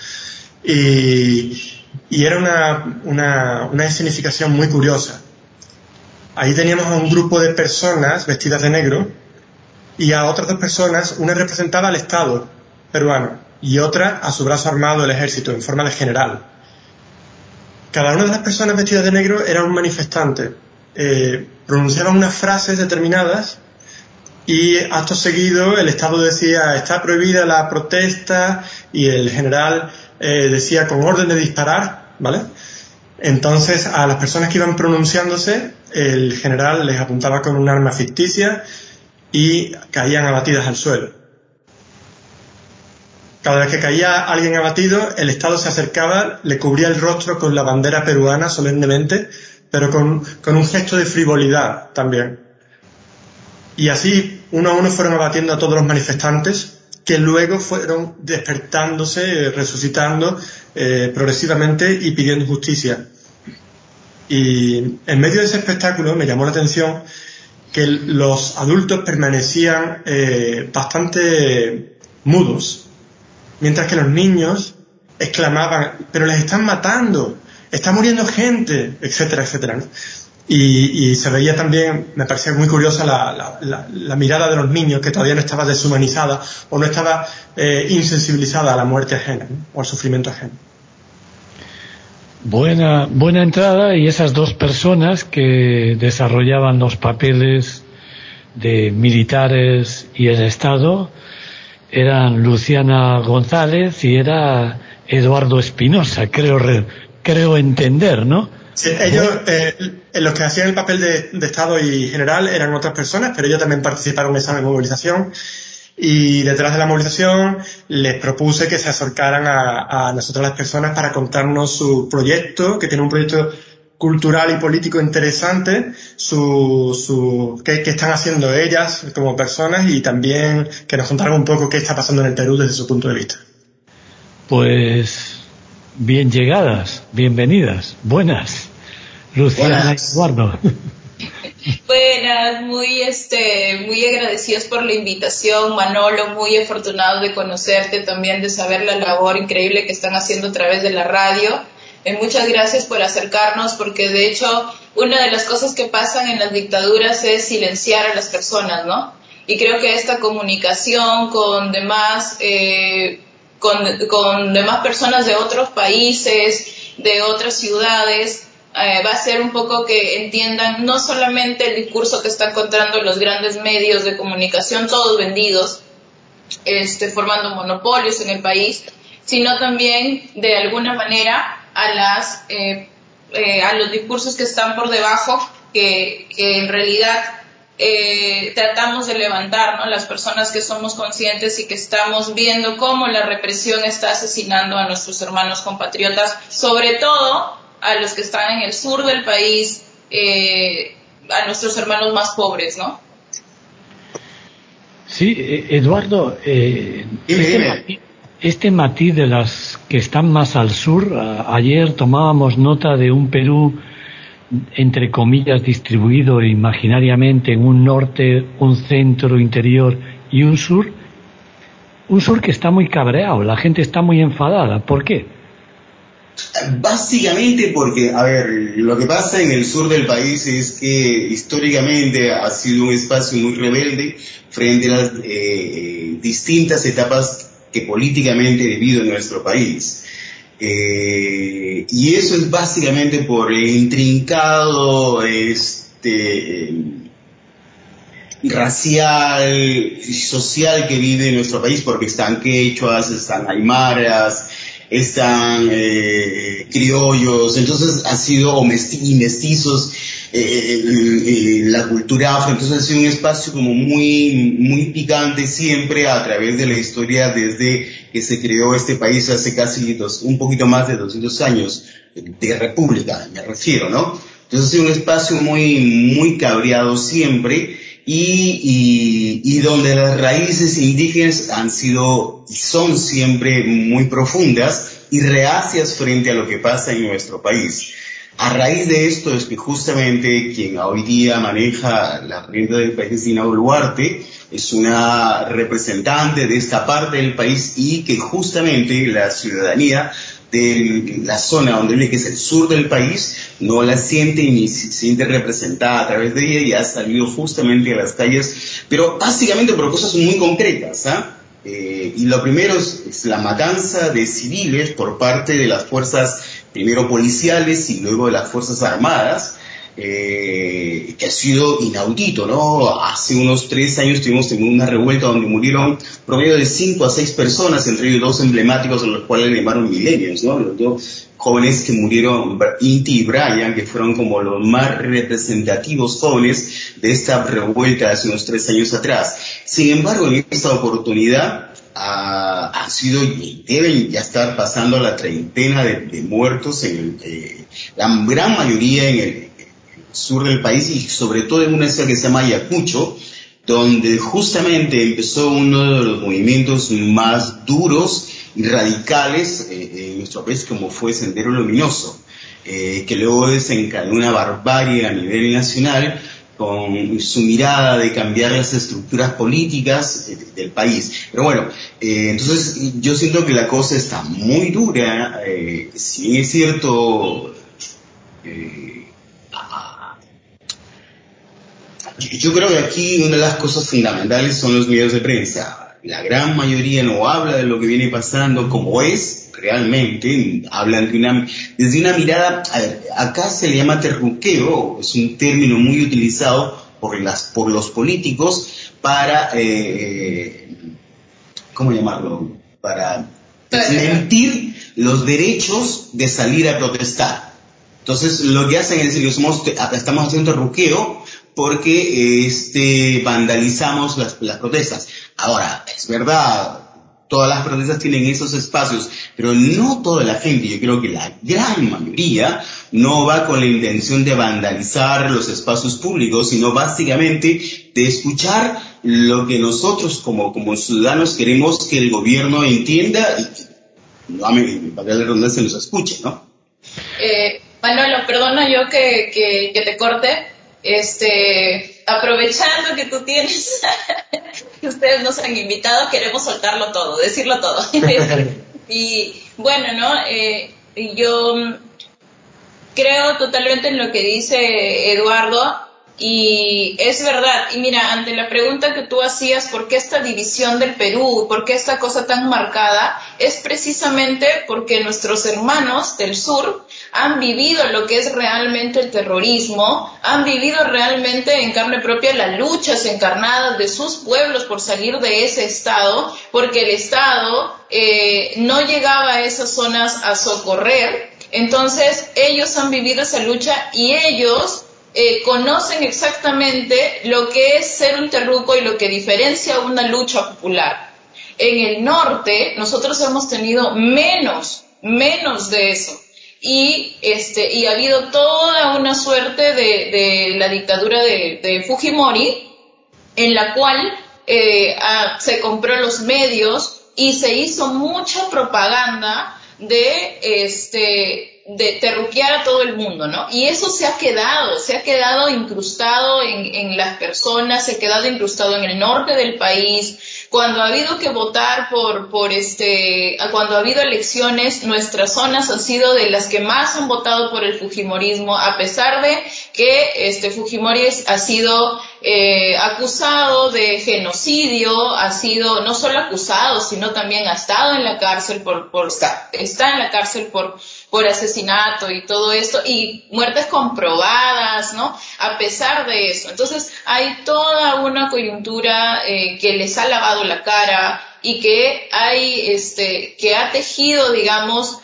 Y era una escenificación muy curiosa. Ahí teníamos a un grupo de personas vestidas de negro y a otras 2 personas, una representaba al Estado peruano y otra a su brazo armado, el ejército, en forma de general. Cada una de las personas vestidas de negro era un manifestante. Pronunciaban unas frases determinadas y acto seguido el Estado decía: está prohibida la protesta, y el general decía: con orden de disparar, ¿vale? Entonces a las personas que iban pronunciándose, el general les apuntaba con un arma ficticia y caían abatidas al suelo. Cada vez que caía alguien abatido, el Estado se acercaba, le cubría el rostro con la bandera peruana solemnemente, pero con un gesto de frivolidad también. Y así, uno a uno, fueron abatiendo a todos los manifestantes, que luego fueron despertándose, resucitando progresivamente y pidiendo justicia. Y en medio de ese espectáculo me llamó la atención que los adultos permanecían bastante mudos, mientras que los niños exclamaban: pero les están matando, está muriendo gente, etcétera, etcétera, ¿no? Y se veía también, me parecía muy curiosa la mirada de los niños, que todavía no estaba deshumanizada o no estaba insensibilizada a la muerte ajena, ¿no? O al sufrimiento ajeno. Buena entrada. Y esas 2 personas que desarrollaban los papeles de militares y el Estado eran Luciana González y era Eduardo Espinosa, creo entender, ¿no? Sí, ellos, los que hacían el papel de Estado y general eran otras personas, pero ellos también participaron en esa movilización. Y detrás de la movilización les propuse que se acercaran a nosotros las personas para contarnos su proyecto, que tiene un proyecto cultural y político interesante, qué están haciendo ellas como personas, y también que nos contaran un poco qué está pasando en el Perú desde su punto de vista. Pues bien llegadas, bienvenidas, buenas, Luciana y Eduardo. Buenas, muy agradecidos por la invitación, Manolo, muy afortunado de conocerte, también de saber la labor increíble que están haciendo a través de la radio. Muchas gracias por acercarnos, porque de hecho una de las cosas que pasan en las dictaduras es silenciar a las personas, ¿no? Y creo que esta comunicación con demás personas de otros países, de otras ciudades, va a ser un poco que entiendan no solamente el discurso que están encontrando los grandes medios de comunicación, todos vendidos, formando monopolios en el país, sino también de alguna manera a los discursos que están por debajo, que en realidad tratamos de levantar, ¿no? Las personas que somos conscientes y que estamos viendo cómo la represión está asesinando a nuestros hermanos compatriotas, sobre todo a los que están en el sur del país, a nuestros hermanos más pobres, ¿no? Sí, Eduardo, este matiz de las que están más al sur, ayer tomábamos nota de un Perú, entre comillas, distribuido imaginariamente en un norte, un centro, interior y un sur que está muy cabreado, la gente está muy enfadada. ¿Por qué? Básicamente porque, a ver, lo que pasa en el sur del país es que históricamente ha sido un espacio muy rebelde frente a las distintas etapas que políticamente he vivido en nuestro país. Y eso es básicamente por el intrincado racial y social que vive en nuestro país, porque están quechuas, están aymaras, están criollos, entonces ha sido, y mestizos, la cultura afro, entonces ha sido un espacio como muy picante siempre a través de la historia, desde que se creó este país hace casi un poquito más de 200 años de república, me refiero, ¿no? Entonces ha sido un espacio muy cabreado siempre, y donde las raíces indígenas han sido y son siempre muy profundas y reacias frente a lo que pasa en nuestro país. A raíz de esto es que justamente quien hoy día maneja la rienda del país, Dina Boluarte, es una representante de esta parte del país, y que justamente la ciudadanía de la zona donde vive, que es el sur del país, no la siente ni se siente representada a través de ella, y ha salido justamente a las calles, pero básicamente por cosas muy concretas, ¿ah? Y lo primero es la matanza de civiles por parte de las fuerzas, primero policiales y luego de las fuerzas armadas, que ha sido inaudito, ¿no? Hace unos 3 años tuvimos una revuelta donde murieron promedio de 5 a 6 personas, entre ellos 2 emblemáticos, a los cuales le llamaron millennials, ¿no? Los 2 jóvenes que murieron, Inti y Brian, que fueron como los más representativos jóvenes de esta revuelta hace unos 3 años atrás. Sin embargo, en esta oportunidad ha sido, y deben ya estar pasando la treintena de muertos, la gran mayoría en el sur del país, y sobre todo en una ciudad que se llama Ayacucho, donde justamente empezó uno de los movimientos más duros y radicales en nuestro país, como fue Sendero Luminoso, que luego desencadenó una barbarie a nivel nacional con su mirada de cambiar las estructuras políticas del país. Pero bueno, entonces yo siento que la cosa está muy dura, si bien es cierto, yo creo que aquí una de las cosas fundamentales son los medios de prensa. La gran mayoría no habla de lo que viene pasando como es realmente, hablan desde una mirada, a ver, acá se le llama terruqueo, es un término muy utilizado por los políticos para, ¿cómo llamarlo? Para desmentir los derechos de salir a protestar. Entonces, lo que hacen es decir, estamos haciendo terruqueo porque vandalizamos las protestas. Ahora, es verdad, todas las protestas tienen esos espacios, pero no toda la gente, yo creo que la gran mayoría no va con la intención de vandalizar los espacios públicos, sino básicamente de escuchar lo que nosotros como ciudadanos queremos que el gobierno entienda y para que la redundancia nos escuche, ¿no? Manolo, perdona yo que te corte, aprovechando que tú tienes, que ustedes nos han invitado, queremos soltarlo todo, decirlo todo. Y bueno, ¿no? Yo creo totalmente en lo que dice Eduardo, y es verdad. Y mira, ante la pregunta que tú hacías, ¿por qué esta división del Perú? ¿Por qué esta cosa tan marcada? Es precisamente porque nuestros hermanos del sur han vivido lo que es realmente el terrorismo, han vivido realmente en carne propia las luchas encarnadas de sus pueblos por salir de ese estado, porque el Estado no llegaba a esas zonas a socorrer. Entonces ellos han vivido esa lucha y ellos conocen exactamente lo que es ser un terruco y lo que diferencia una lucha popular. En el norte nosotros hemos tenido menos de eso. Y ha habido toda una suerte de la dictadura de Fujimori, en la cual se compró los medios y se hizo mucha propaganda de terruquear a todo el mundo, ¿no? Y eso se ha quedado incrustado en las personas, se ha quedado incrustado en el norte del país. Cuando ha habido que votar cuando ha habido elecciones, nuestras zonas han sido de las que más han votado por el fujimorismo, a pesar de que Fujimori ha sido acusado de genocidio, ha sido no solo acusado, sino también ha estado en la cárcel está en la cárcel por asesinato y todo esto, y muertes comprobadas, ¿no? A pesar de eso. Entonces, hay toda una coyuntura que les ha lavado la cara y que que ha tejido, digamos,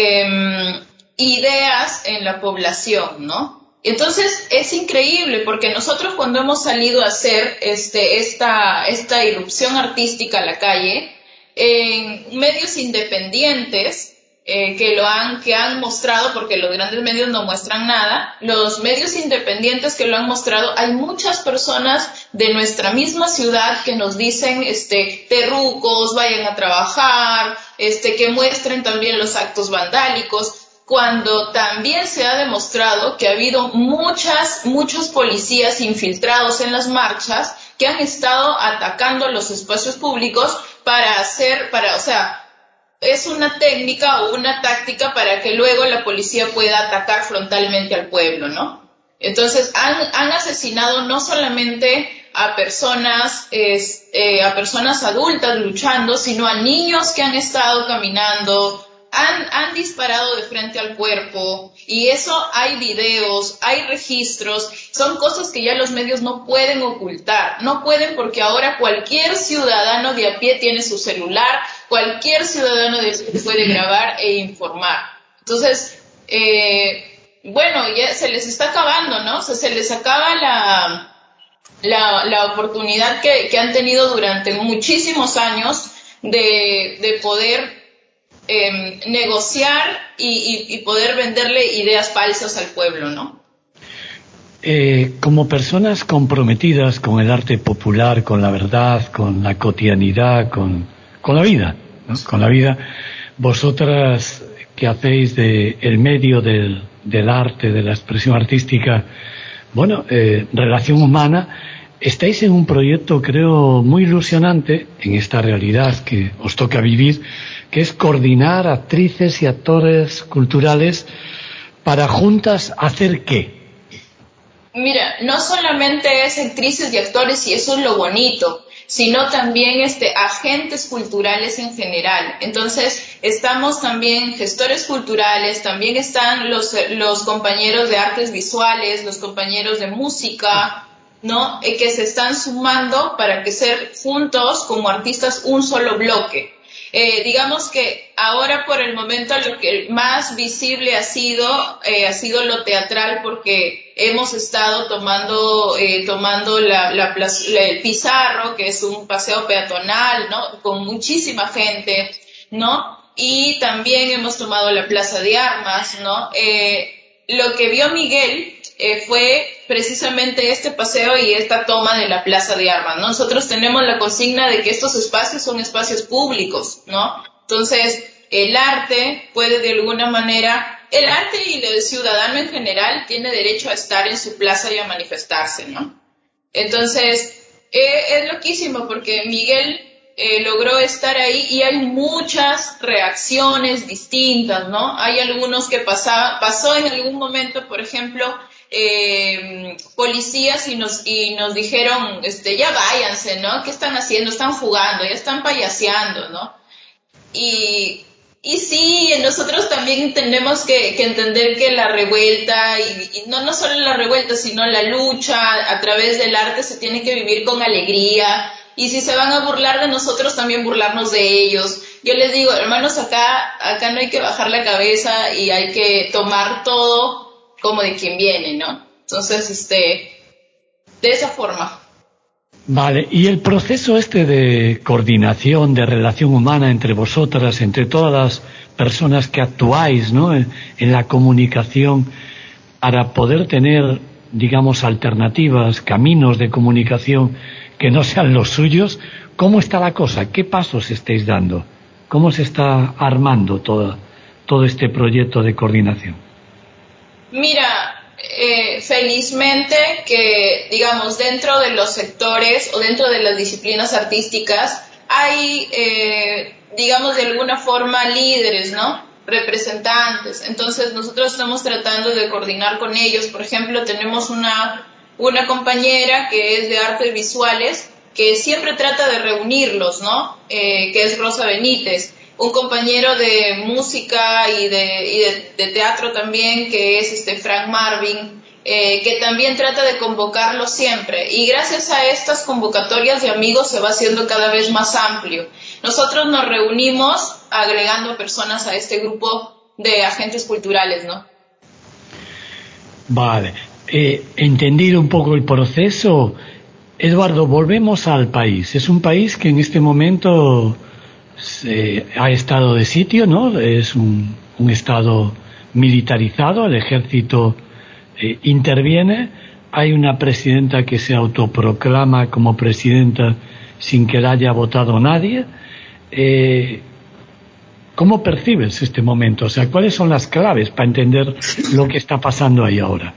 ideas en la población, ¿no? Entonces, es increíble porque nosotros cuando hemos salido a hacer esta irrupción artística a la calle, en medios independientes, que han mostrado, porque los grandes medios no muestran nada, los medios independientes que lo han mostrado, hay muchas personas de nuestra misma ciudad que nos dicen, terrucos, vayan a trabajar, que muestren también los actos vandálicos, cuando también se ha demostrado que ha habido muchos policías infiltrados en las marchas que han estado atacando los espacios públicos es una técnica o una táctica para que luego la policía pueda atacar frontalmente al pueblo, ¿no? Entonces han asesinado no solamente a personas adultas luchando, sino a niños que han estado caminando, han disparado de frente al cuerpo, y eso hay videos, hay registros, son cosas que ya los medios no pueden ocultar, no pueden, porque ahora cualquier ciudadano de a pie tiene su celular, cualquier ciudadano de a pie puede grabar e informar. Entonces, ya se les está acabando, ¿no? O sea, se les acaba la oportunidad que han tenido durante muchísimos años de poder negociar y poder venderle ideas falsas al pueblo, ¿no? Como personas comprometidas con el arte popular, con la verdad, con la cotidianidad, con la vida, ¿no? Con la vida, vosotras que hacéis el medio del arte, de la expresión artística, relación humana, estáis en un proyecto, creo, muy ilusionante en esta realidad que os toca vivir, que es coordinar actrices y actores culturales para juntas hacer ¿qué? Mira, no solamente es actrices y actores, y eso es lo bonito, sino también agentes culturales en general. Entonces, estamos también gestores culturales, también están los compañeros de artes visuales, los compañeros de música, ¿no? Que se están sumando para que ser juntos como artistas un solo bloque. Digamos que ahora por el momento lo que más visible ha sido lo teatral, porque hemos estado tomando el Pizarro, que es un paseo peatonal, ¿no? Con muchísima gente, ¿no? Y también hemos tomado la Plaza de Armas, ¿no? Lo que vio Miguel fue precisamente este paseo y esta toma de la Plaza de Armas, ¿no? Nosotros tenemos la consigna de que estos espacios son espacios públicos, ¿no? Entonces, el arte puede de alguna manera, el arte y el ciudadano en general tiene derecho a estar en su plaza y a manifestarse, ¿no? Entonces, es loquísimo porque Miguel logró estar ahí y hay muchas reacciones distintas, ¿no? Hay algunos que pasó en algún momento, por ejemplo, policías y nos dijeron, ya váyanse, ¿no? ¿Qué están haciendo? Están jugando, ya están payaseando, ¿no? Y sí, nosotros también tenemos que entender que la revuelta, y no solo la revuelta, sino la lucha a través del arte se tiene que vivir con alegría. Y si se van a burlar de nosotros, también burlarnos de ellos. Yo les digo, hermanos, acá no hay que bajar la cabeza y hay que tomar todo como de quien viene, ¿no? Entonces, de esa forma. Vale, y el proceso de coordinación, de relación humana entre vosotras, entre todas las personas que actuáis, ¿no?, en la comunicación, para poder tener, digamos, alternativas, caminos de comunicación que no sean los suyos, ¿cómo está la cosa? ¿Qué pasos estáis dando? ¿Cómo se está armando todo este proyecto de coordinación? Mira, felizmente que, digamos, dentro de los sectores o dentro de las disciplinas artísticas hay, digamos, de alguna forma líderes, ¿no?, representantes. Entonces nosotros estamos tratando de coordinar con ellos. Por ejemplo, tenemos una compañera que es de artes visuales que siempre trata de reunirlos, ¿no? Que es Rosa Benítez. Un compañero de música y de teatro también, que es Frank Marvin, que también trata de convocarlos siempre. Y gracias a estas convocatorias de amigos se va haciendo cada vez más amplio. Nosotros nos reunimos agregando personas a este grupo de agentes culturales, ¿no? Vale. Entendido un poco el proceso, Eduardo, volvemos al país. Es un país que en este momento ha estado de sitio, ¿no? Es un estado militarizado, el ejército interviene, hay una presidenta que se autoproclama como presidenta sin que la haya votado nadie. ¿Cómo percibes este momento? O sea, ¿cuáles son las claves para entender lo que está pasando ahí ahora?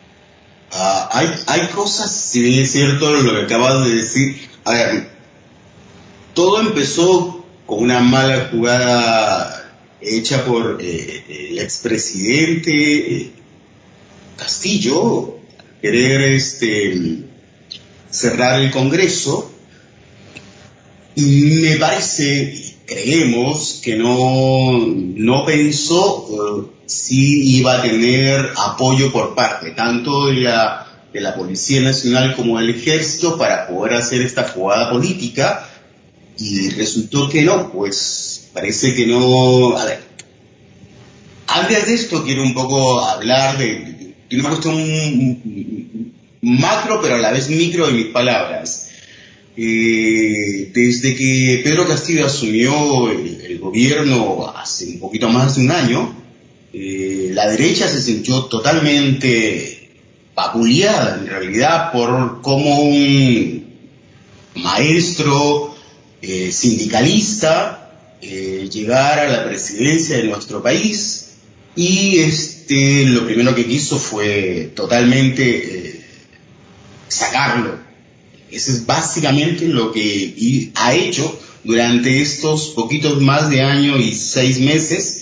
Hay cosas, si bien es cierto lo que acabas de decir. A ver, todo empezó con una mala jugada hecha por el expresidente Castillo, querer cerrar el Congreso, y me parece, creemos que no pensó si iba a tener apoyo por parte tanto de la Policía Nacional como del Ejército para poder hacer esta jugada política, y resultó que no, pues parece que no. A ver, antes de esto quiero un poco hablar de una cuestión macro pero a la vez micro de mis palabras. Desde que Pedro Castillo asumió el gobierno hace un poquito más de un año, la derecha se sintió totalmente vapuleada en realidad por cómo un maestro sindicalista llegara a la presidencia de nuestro país, y lo primero que quiso fue totalmente sacarlo. Eso es básicamente lo que ha hecho durante estos poquitos más de año y 6 meses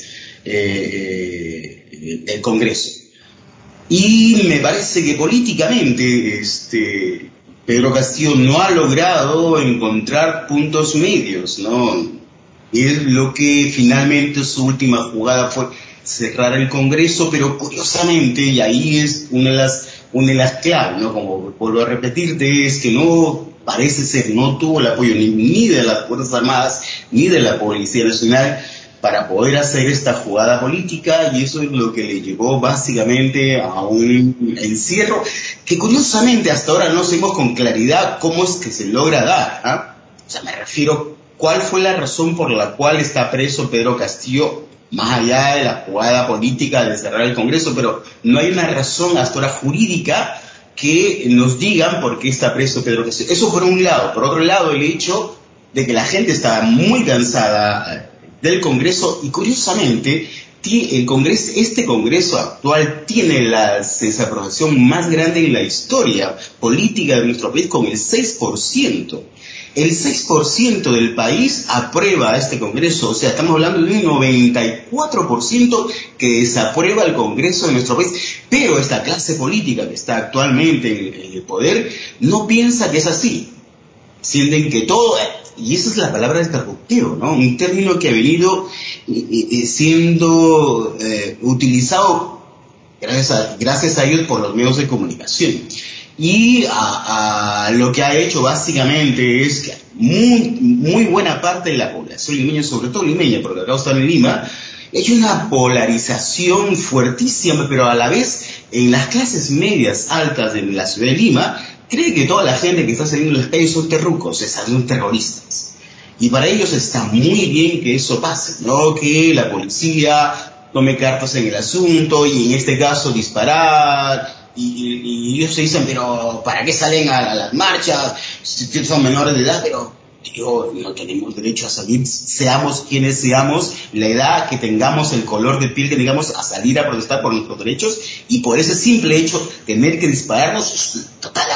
el Congreso. Y me parece que políticamente Pedro Castillo no ha logrado encontrar puntos medios, ¿no? Es lo que finalmente su última jugada fue cerrar el Congreso, pero curiosamente, y ahí es una de las claves, ¿no? Como vuelvo a repetirte, es que no parece ser, no tuvo el apoyo ni de las Fuerzas Armadas ni de la Policía Nacional para poder hacer esta jugada política, y eso es lo que le llevó básicamente a un encierro que curiosamente hasta ahora no sabemos con claridad cómo es que se logra dar, ¿ah? O sea, me refiero, ¿cuál fue la razón por la cual está preso Pedro Castillo, más allá de la jugada política de cerrar el Congreso? Pero no hay una razón hasta ahora jurídica que nos digan por qué está preso Pedro Castillo. Eso por un lado. Por otro lado, el hecho de que la gente estaba muy cansada del Congreso, y curiosamente este Congreso actual tiene la desaprobación más grande en la historia política de nuestro país, con el 6%. El 6% del país aprueba este Congreso, o sea, estamos hablando de un 94% que desaprueba el Congreso de nuestro país, pero esta clase política que está actualmente en el poder no piensa que es así. Sienten que todo, y esa es la palabra del terroreo, ¿no? Un término que ha venido siendo utilizado gracias a ellos por los medios de comunicación. Y lo que ha hecho básicamente es que muy buena parte de la población limeña, sobre todo limeña, porque acá están en Lima, ha hecho una polarización fuertísima, pero a la vez en las clases medias altas de la ciudad de Lima cree que toda la gente que está saliendo en las calles son terrucos, son terroristas. Y para ellos está muy bien que eso pase, ¿no? Que la policía tome cartas en el asunto y en este caso disparar. Y ellos se dicen, pero ¿para qué salen a las marchas? Si son menores de edad, pero digo, no tenemos derecho a salir, seamos quienes seamos, la edad que tengamos, el color de piel que tengamos, a salir a protestar por nuestros derechos, y por ese simple hecho tener que dispararnos es un total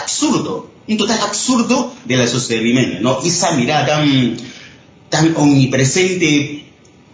absurdo de la sociedad limeña, ¿no? Esa mirada tan omnipresente.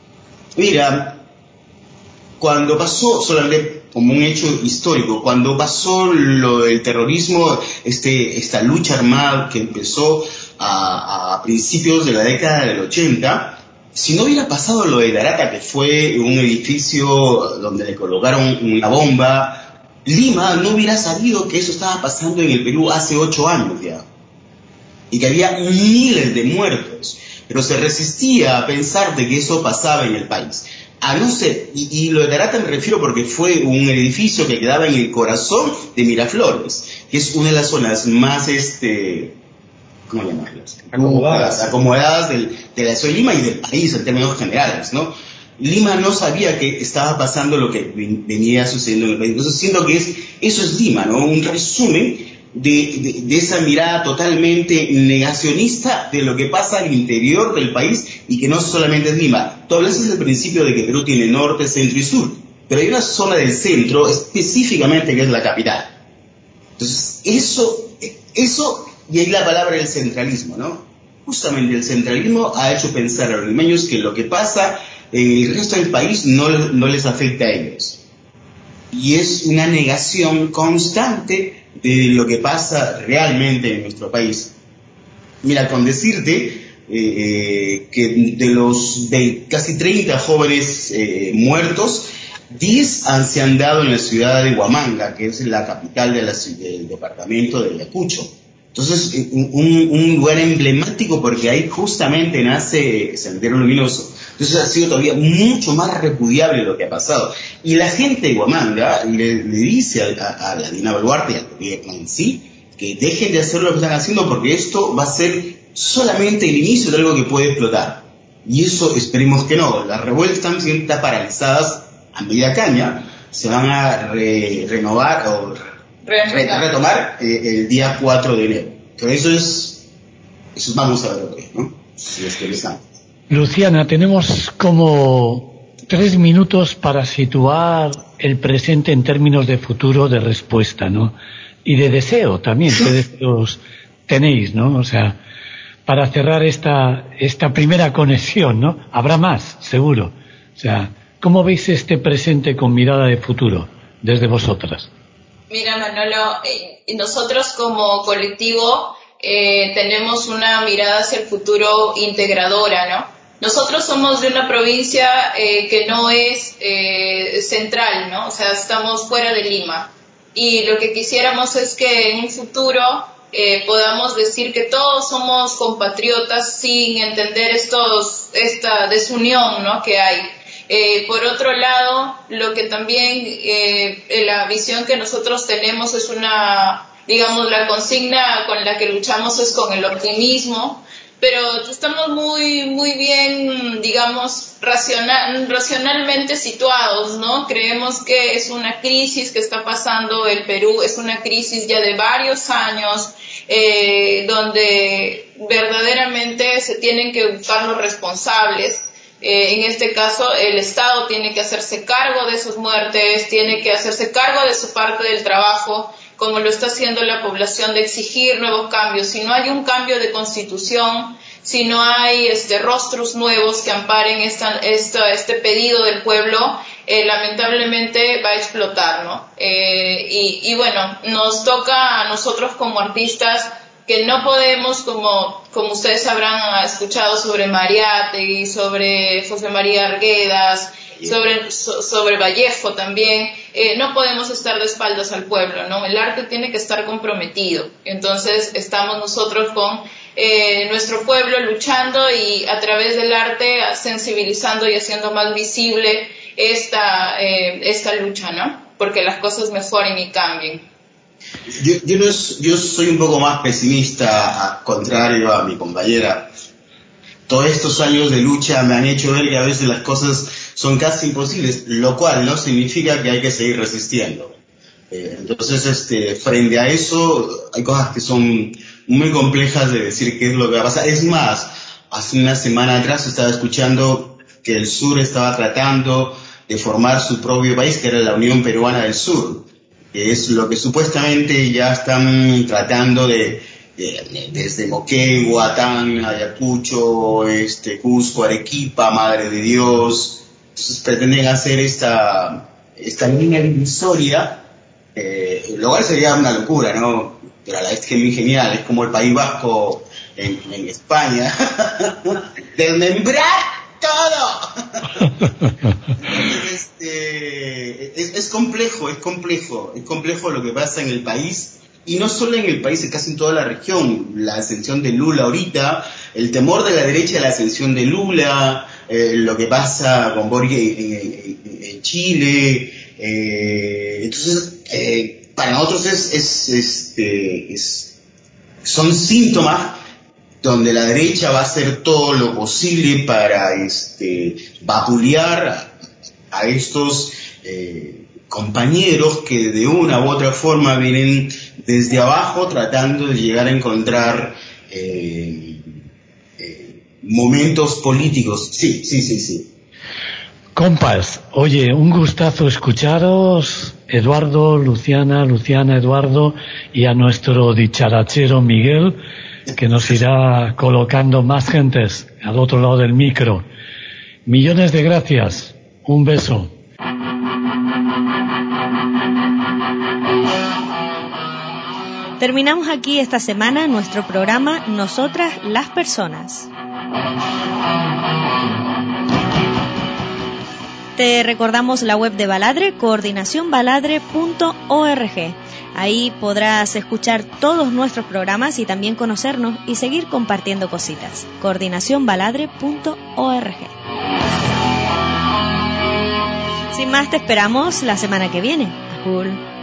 Mira, cuando pasó, solamente como un hecho histórico, cuando pasó lo del terrorismo, esta lucha armada que empezó a principios de la década del 80, si no hubiera pasado lo de Tarata, que fue un edificio donde le colocaron una bomba, Lima no hubiera sabido que eso estaba pasando en el Perú hace 8 años ya, y que había miles de muertos, pero se resistía a pensar de que eso pasaba en el país. A no ser, y lo de Tarata me refiero porque fue un edificio que quedaba en el corazón de Miraflores, que es una de las zonas más, ¿cómo llamarlas? Acomodadas de la ciudad de Lima y del país en términos generales, ¿no? Lima no sabía que estaba pasando lo que venía sucediendo en el país. Entonces siento que eso es Lima, ¿no? Un resumen de esa mirada totalmente negacionista de lo que pasa al interior del país, y que no solamente es Lima. Tú hablas del principio de que Perú tiene norte, centro y sur, pero hay una zona del centro específicamente que es la capital. Entonces eso y ahí la palabra del centralismo, ¿no? Justamente el centralismo ha hecho pensar a los limeños que lo que pasa en el resto del país no les afecta a ellos. Y es una negación constante de lo que pasa realmente en nuestro país. Mira, con decirte que de los casi 30 jóvenes muertos, 10 se han dado en la ciudad de Huamanga, que es la capital del departamento de Ayacucho. Entonces, un lugar emblemático, porque ahí justamente nace Sendero Luminoso. Entonces ha sido todavía mucho más repudiable lo que ha pasado. Y la gente de Huamanga le dice a la Dina Boluarte y al gobierno en sí que dejen de hacer lo que están haciendo, porque esto va a ser solamente el inicio de algo que puede explotar. Y eso esperemos que no. Las revueltas están paralizadas a media caña, se van a renovar o retomar el día 4 de enero. Pero eso vamos a ver hoy, ¿no? Si es que estamos. Luciana, tenemos como 3 minutos para situar el presente en términos de futuro, de respuesta, ¿no? Y de deseo también, ¿qué deseos tenéis, no? O sea, para cerrar esta primera conexión, ¿no? Habrá más, seguro. O sea, ¿cómo veis este presente con mirada de futuro desde vosotras? Mira, Manolo, nosotros como colectivo tenemos una mirada hacia el futuro integradora, ¿no? Nosotros somos de una provincia que no es central, ¿no? O sea, estamos fuera de Lima. Y lo que quisiéramos es que en un futuro podamos decir que todos somos compatriotas sin entender esta desunión, ¿no?, que hay. Por otro lado, lo que también la visión que nosotros tenemos es la consigna con la que luchamos es con el optimismo, pero estamos muy bien, racionalmente situados, ¿no? Creemos que es una crisis que está pasando el Perú, es una crisis ya de varios años, donde verdaderamente se tienen que buscar los responsables. En este caso, el Estado tiene que hacerse cargo de sus muertes, tiene que hacerse cargo de su parte del trabajo, como lo está haciendo la población, de exigir nuevos cambios. Si no hay un cambio de constitución, si no hay rostros nuevos que amparen este pedido del pueblo, lamentablemente va a explotar, ¿no? Y bueno, nos toca a nosotros como artistas que no podemos, como ustedes habrán escuchado sobre Mariátegui, sobre José María Arguedas, sobre Vallejo también, no podemos estar de espaldas al pueblo, ¿no? El arte tiene que estar comprometido. Entonces estamos nosotros con nuestro pueblo luchando y a través del arte sensibilizando y haciendo más visible esta lucha, ¿no? Porque las cosas mejoren y cambien. Yo soy un poco más pesimista, contrario a mi compañera. Todos estos años de lucha me han hecho ver que a veces las cosas son casi imposibles, lo cual no significa que hay que seguir resistiendo. Entonces, frente a eso, hay cosas que son muy complejas de decir qué es lo que va a pasar. Es más, hace una semana atrás estaba escuchando que el sur estaba tratando de formar su propio país, que era la Unión Peruana del Sur, que es lo que supuestamente ya están tratando desde Moquegua, Tacna, Ayacucho, Cusco, Arequipa, Madre de Dios. Entonces pretenden hacer esta línea divisoria, lo cual sería una locura, ¿no? Pero a la vez que es muy genial, es como el País Vasco en España. ¡Desmembrar todo! Entonces, es complejo lo que pasa en el país. Y no solo en el país, es casi en toda la región. La ascensión de Lula ahorita, el temor de la derecha a la ascensión de Lula, lo que pasa con Boric en Chile. Entonces, para nosotros son síntomas donde la derecha va a hacer todo lo posible para vapulear a estos compañeros que de una u otra forma vienen desde abajo tratando de llegar a encontrar momentos políticos. Sí. Compas, oye, un gustazo escucharos, Eduardo, Luciana, Eduardo, y a nuestro dicharachero Miguel, que nos irá colocando más gentes al otro lado del micro. Millones de gracias, un beso. Terminamos aquí esta semana nuestro programa Nosotras las Personas. Te recordamos la web de Baladre, coordinacionbaladre.org. Ahí podrás escuchar todos nuestros programas y también conocernos y seguir compartiendo cositas. coordinacionbaladre.org. Sin más, te esperamos la semana que viene. Cool.